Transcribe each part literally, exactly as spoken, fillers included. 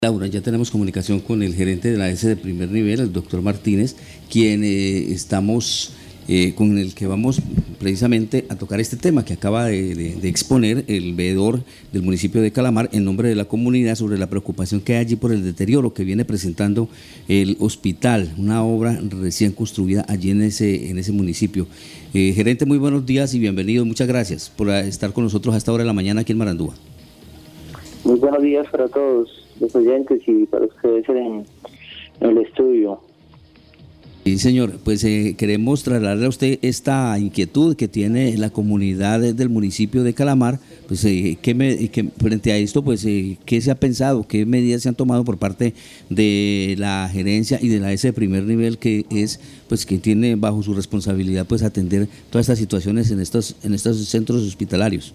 Laura, ya tenemos comunicación con el gerente de la A S de primer nivel, el doctor Martínez, quien eh, estamos, eh, con el que vamos precisamente a tocar este tema que acaba de, de, de exponer el veedor del municipio de Calamar en nombre de la comunidad sobre la preocupación que hay allí por el deterioro que viene presentando el hospital, una obra recién construida allí en ese, en ese municipio. Eh, gerente, muy buenos días y bienvenido, muchas gracias por estar con nosotros a esta hora de la mañana aquí en Marandúa. Muy buenos días para todos los oyentes y para ustedes en, en el estudio. Sí, señor, pues eh, queremos trasladarle a usted esta inquietud que tiene la comunidad del municipio de Calamar, pues eh, ¿qué me, que frente a esto, pues eh, ¿qué se ha pensado, qué medidas se han tomado por parte de la gerencia y de la A S de primer nivel, que es, pues que tiene bajo su responsabilidad, pues atender todas estas situaciones en estos, en estos centros hospitalarios?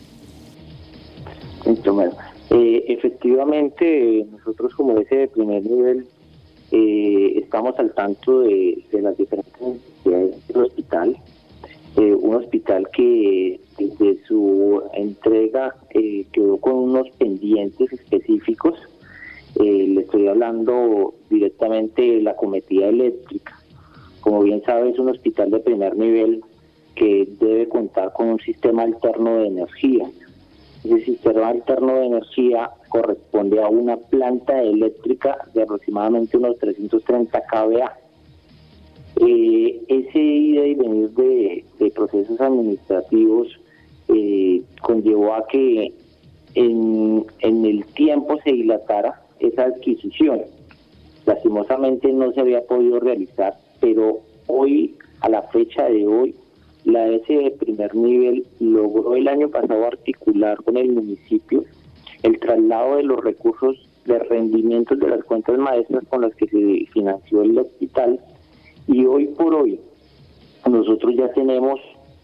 Bueno, eh, efectivamente, nosotros como A S de primer nivel eh, estamos al tanto de, de las diferentes necesidades del hospital. Eh, un hospital que desde su entrega eh, quedó con unos pendientes específicos. Eh, le estoy hablando directamente de la cometida eléctrica. Como bien sabe, es un hospital de primer nivel que debe contar con un sistema alterno de energía. Ese sistema alterno de energía corresponde a una planta eléctrica de aproximadamente unos trescientos treinta kilovoltios. Eh, ese ida y venir de, de procesos administrativos eh, conllevó a que en, en el tiempo se dilatara esa adquisición. Lastimosamente no se había podido realizar, pero hoy, a la fecha de hoy, la A S de primer nivel logró el año pasado articular con el municipio el traslado de los recursos de rendimientos de las cuentas maestras con las que se financió el hospital, y hoy por hoy nosotros ya tenemos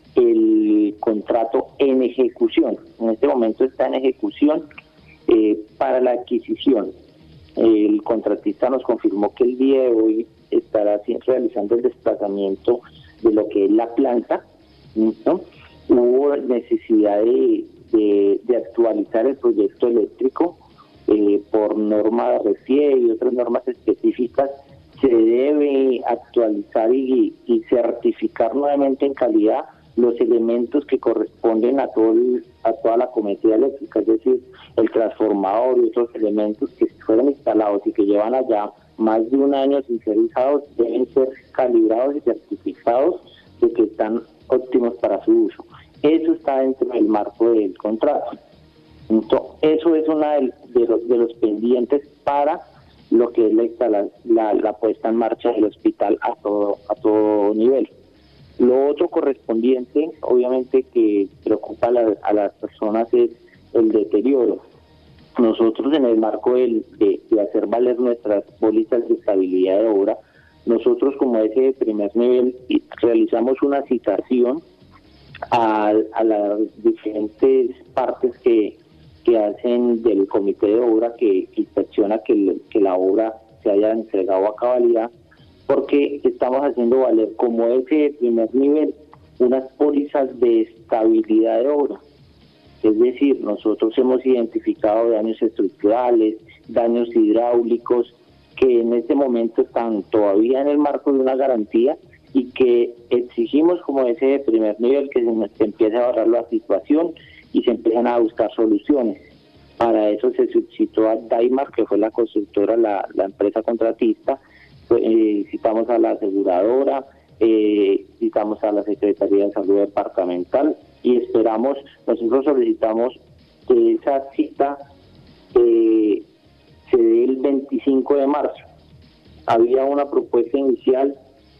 el contrato en ejecución. En este momento está en ejecución eh, para la adquisición. El contratista nos confirmó que el día de hoy estará realizando el desplazamiento de lo que es la planta, ¿no? Hubo necesidad de, de, de actualizar el proyecto eléctrico eh, por norma R C I E y otras normas específicas. Se debe actualizar y, y certificar nuevamente en calidad los elementos que corresponden a todo el, a toda la cometida eléctrica, es decir, el transformador y otros elementos que fueron instalados y que llevan allá más de un año sin ser usados deben ser calibrados y certificados de que están óptimos para su uso. Eso está dentro del marco del contrato. Entonces, eso es una de, de, los, de los pendientes para lo que es la, la, la puesta en marcha del hospital a todo, a todo nivel. Lo otro correspondiente, obviamente, que preocupa a, la, a las personas es el deterioro. Nosotros, en el marco del, de, de hacer valer nuestras pólizas de estabilidad de obra, nosotros como A S de primer nivel realizamos una citación a, a las diferentes partes que, que hacen del comité de obra que inspecciona que, que la obra se haya entregado a cabalidad, porque estamos haciendo valer como A S de primer nivel unas pólizas de estabilidad de obra. Es decir, nosotros hemos identificado daños estructurales, daños hidráulicos, que en este momento están todavía en el marco de una garantía y que exigimos como A S de primer nivel que se, se empiece a ahorrar la situación y se empiecen a buscar soluciones. Para eso se solicitó a Daimar, que fue la constructora, la, la empresa contratista, eh, citamos a la aseguradora, eh, citamos a la Secretaría de Salud Departamental y esperamos, nosotros solicitamos que esa cita eh, se dé el veinticinco de marzo. Había una propuesta inicial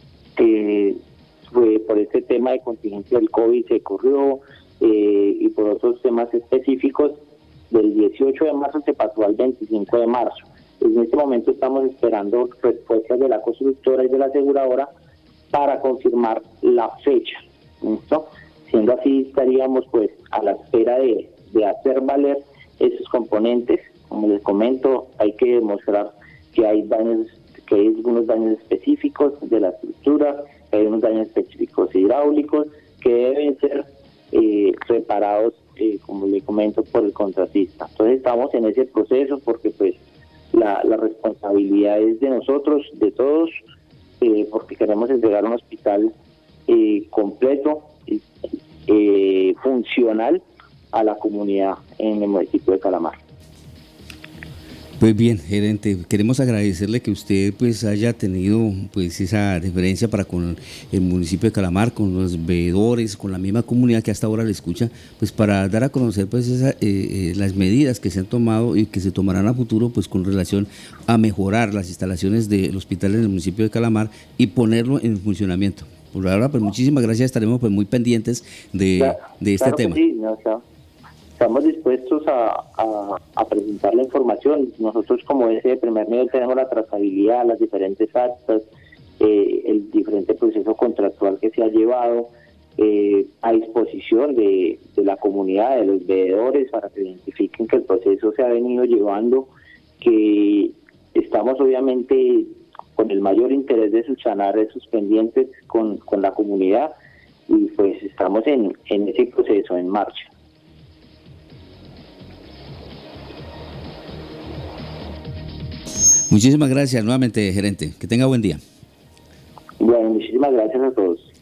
que fue por este tema de contingencia del COVID se corrió eh, y por otros temas específicos. Del dieciocho de marzo se pasó al veinticinco de marzo. En este momento estamos esperando respuestas de la constructora y de la aseguradora para confirmar la fecha. ¿Listo? Siendo así, estaríamos pues a la espera de, de hacer valer esos componentes. Como les comento, hay que demostrar que hay daños, que hay algunos daños específicos de la estructura, que hay unos daños específicos hidráulicos que deben ser eh, reparados, eh, como le comento, por el contratista. Entonces estamos en ese proceso porque pues la, la responsabilidad es de nosotros, de todos, eh, porque queremos entregar un hospital eh, completo, eh, funcional a la comunidad en el municipio de Calamar. Pues bien, gerente, queremos agradecerle que usted pues haya tenido pues esa deferencia para con el municipio de Calamar, con los veedores, con la misma comunidad que hasta ahora le escucha, pues para dar a conocer pues esa, eh, eh, las medidas que se han tomado y que se tomarán a futuro pues con relación a mejorar las instalaciones del hospital en el municipio de Calamar y ponerlo en funcionamiento. Por ahora, pues muchísimas gracias, estaremos pues muy pendientes de, Claro, de este claro tema. Que sí, no, o sea, estamos dispuestos a, a, a presentar la información. Nosotros como ese de primer nivel tenemos la trazabilidad, las diferentes actas, eh, el diferente proceso contractual que se ha llevado eh, a disposición de, de la comunidad, de los veedores, para que identifiquen que el proceso se ha venido llevando, que estamos obviamente con el mayor interés de subsanar esos pendientes con, con la comunidad, y pues estamos en, en ese proceso en marcha. Muchísimas gracias nuevamente, gerente. Que tenga buen día. Bueno, muchísimas gracias a todos.